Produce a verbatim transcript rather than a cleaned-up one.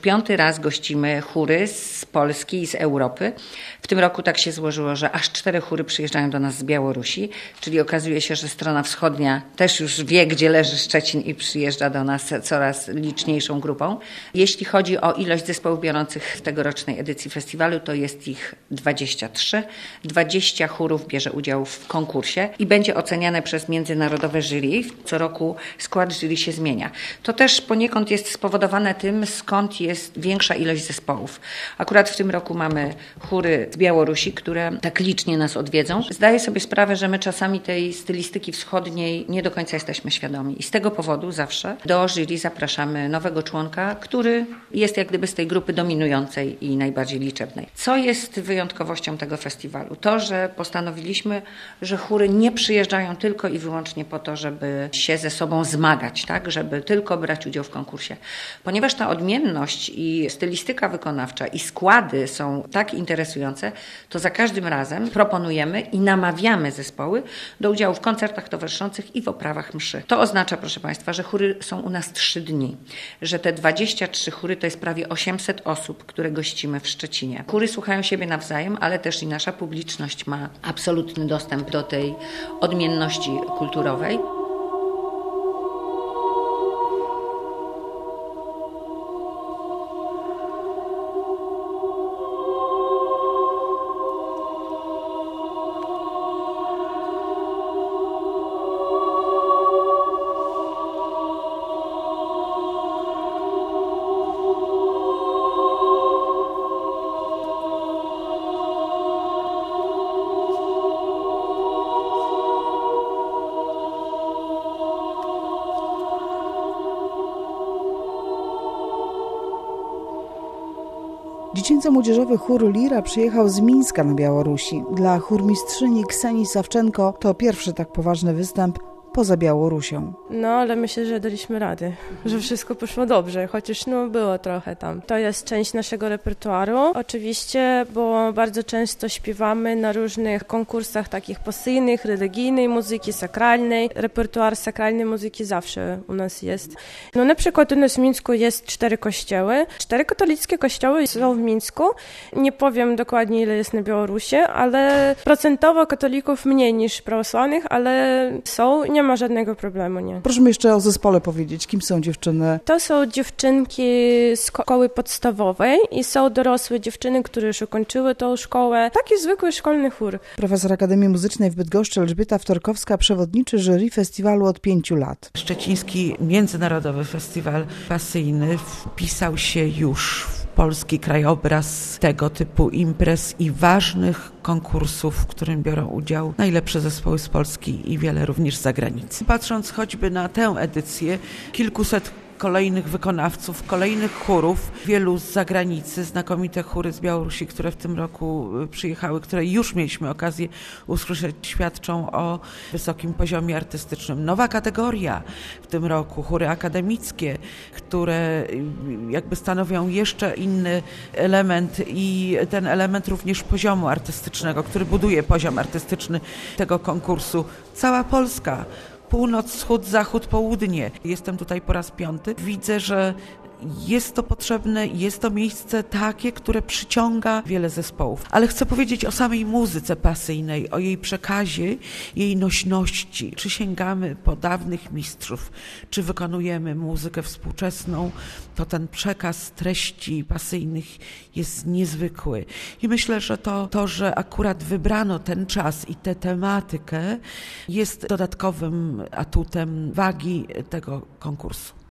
Piąty raz gościmy chóry z Polski i z Europy. W tym roku tak się złożyło, że aż cztery chóry przyjeżdżają do nas z Białorusi, czyli okazuje się, że strona wschodnia też już wie, gdzie leży Szczecin i przyjeżdża do nas coraz liczniejszą grupą. Jeśli chodzi o ilość zespołów biorących w tegorocznej edycji festiwalu, to jest ich dwadzieścia trzy. dwadzieścia chórów bierze udział w konkursie i będzie oceniane przez międzynarodowe jury. Co roku skład jury się zmienia. To też poniekąd jest spowodowane tym, skąd jest większa ilość zespołów. Akurat w tym roku mamy chóry z Białorusi, które tak licznie nas odwiedzą. Zdaję sobie sprawę, że my czasami tej stylistyki wschodniej nie do końca jesteśmy świadomi i z tego powodu zawsze do jury zapraszamy nowego członka, który jest jak gdyby z tej grupy dominującej i najbardziej liczebnej. Co jest wyjątkowością tego festiwalu? To, że postanowiliśmy, że chóry nie przyjeżdżają tylko i wyłącznie po to, żeby się ze sobą zmagać, tak? Żeby tylko brać udział w konkursie. Ponieważ ta odmienność i stylistyka wykonawcza i składy są tak interesujące, to za każdym razem proponujemy i namawiamy zespoły do udziału w koncertach towarzyszących i w oprawach mszy. To oznacza, proszę Państwa, że chóry są u nas trzy dni, że te dwadzieścia trzy chóry to jest prawie osiemset osób, które gościmy w Szczecinie. Chóry słuchają siebie nawzajem, ale też i nasza publiczność ma absolutny dostęp do tej odmienności kulturowej. Dziecięco-młodzieżowy chór Lira przyjechał z Mińska na Białorusi. Dla chórmistrzyni Ksenii Sawczenko to pierwszy tak poważny występ poza Białorusią. No, ale myślę, że daliśmy radę, że wszystko poszło dobrze, chociaż no było trochę tam. To jest część naszego repertuaru, oczywiście, bo bardzo często śpiewamy na różnych konkursach takich pasyjnych, religijnej muzyki, sakralnej. Repertuar sakralnej muzyki zawsze u nas jest. No na przykład u nas w Mińsku jest cztery kościoły. Cztery katolickie kościoły są w Mińsku. Nie powiem dokładnie, ile jest na Białorusi, ale procentowo katolików mniej niż prawosławnych, ale są, nie ma żadnego problemu, nie. Proszę mi jeszcze o zespole powiedzieć, kim są dziewczyny? To są dziewczynki z szkoły podstawowej i są dorosłe dziewczyny, które już ukończyły tą szkołę. Taki zwykły szkolny chór. Profesor Akademii Muzycznej w Bydgoszczy Elżbieta Wtorkowska przewodniczy jury festiwalu od pięciu lat. Szczeciński Międzynarodowy Festiwal Pasyjny wpisał się już w polski krajobraz tego typu imprez i ważnych konkursów, w którym biorą udział najlepsze zespoły z Polski i wiele również z zagranicy. Patrząc choćby na tę edycję, kilkuset kolejnych wykonawców, kolejnych chórów, wielu z zagranicy, znakomite chóry z Białorusi, które w tym roku przyjechały, które już mieliśmy okazję usłyszeć, świadczą o wysokim poziomie artystycznym. Nowa kategoria w tym roku, chóry akademickie, które jakby stanowią jeszcze inny element i ten element również poziomu artystycznego, który buduje poziom artystyczny tego konkursu. Cała Polska. Północ, wschód, zachód, południe. Jestem tutaj po raz piąty. Widzę, że jest to potrzebne, jest to miejsce takie, które przyciąga wiele zespołów. Ale chcę powiedzieć o samej muzyce pasyjnej, o jej przekazie, jej nośności. Czy sięgamy po dawnych mistrzów, czy wykonujemy muzykę współczesną, to ten przekaz treści pasyjnych jest niezwykły. I myślę, że to, to, że akurat wybrano ten czas i tę tematykę, jest dodatkowym atutem wagi tego konkursu.